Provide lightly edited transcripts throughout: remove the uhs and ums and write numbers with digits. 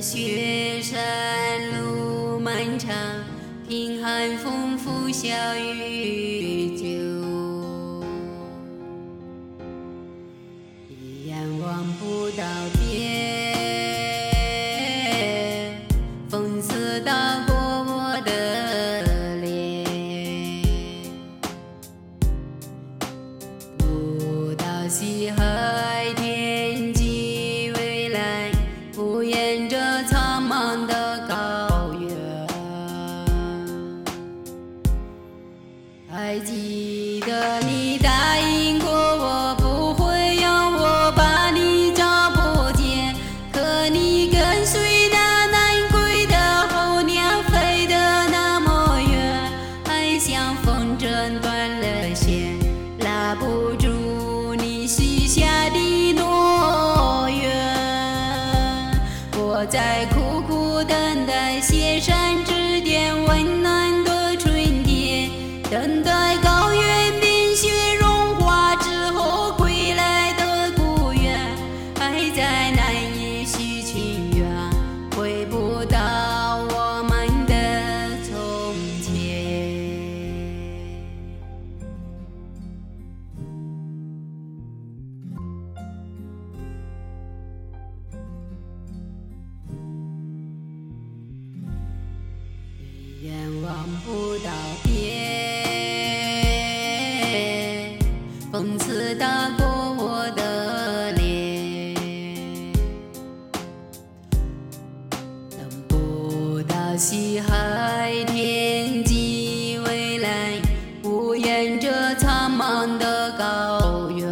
雪山路漫长，贫寒丰富小雨久，一眼望不到边，风刺打过我的脸，不到西海天际蔚蓝，不言这苍茫的高原。还记得你答应过我，不会让我把你找不见，可你跟随那南归的候鸟飞得那么远，还像风筝断了线，拉不住你许下的诺言。我在苦苦等待雪山之巅温暖的春天，等待高原冰雪融化之后归来的故园，还在难以续情缘，回不到我们的从前。一眼望不到边，风刺打过我的脸，等不到西海天际蔚蓝，无言这苍茫的高原。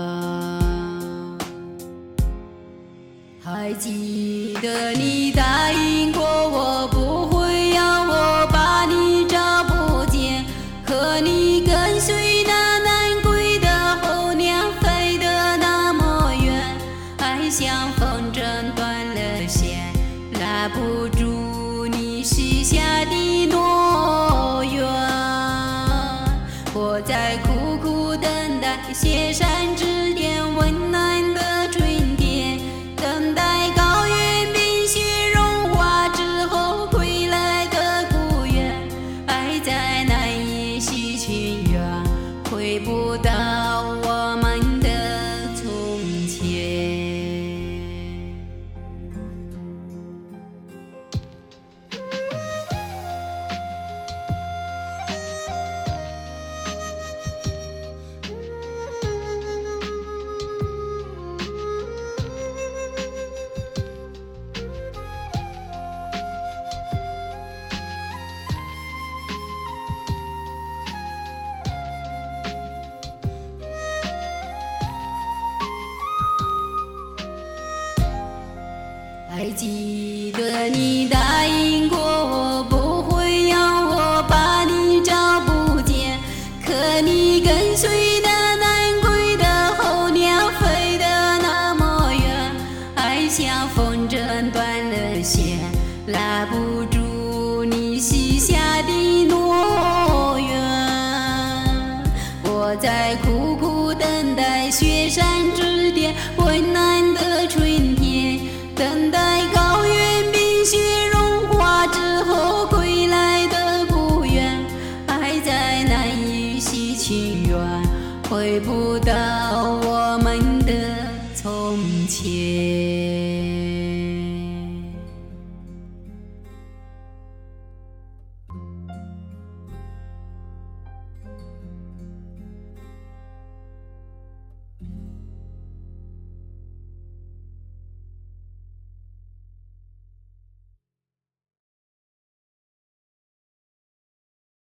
还记得你答应过我，不会让我把你找不见，可你跟随那南归的候鸟飞得那么远，还像风筝断了线，拉不住你许下的诺言。我在苦苦等待雪山之巅温暖的春天，等待高原冰雪融化之后归来的故园，还在难以续情缘，回不到我们的从前。还记得你答应过我，不会让我把你找不见，可你跟随那南归的候鸟飞得那么远，还像风筝断了线，拉不住你许下的诺言。我在苦苦等待雪山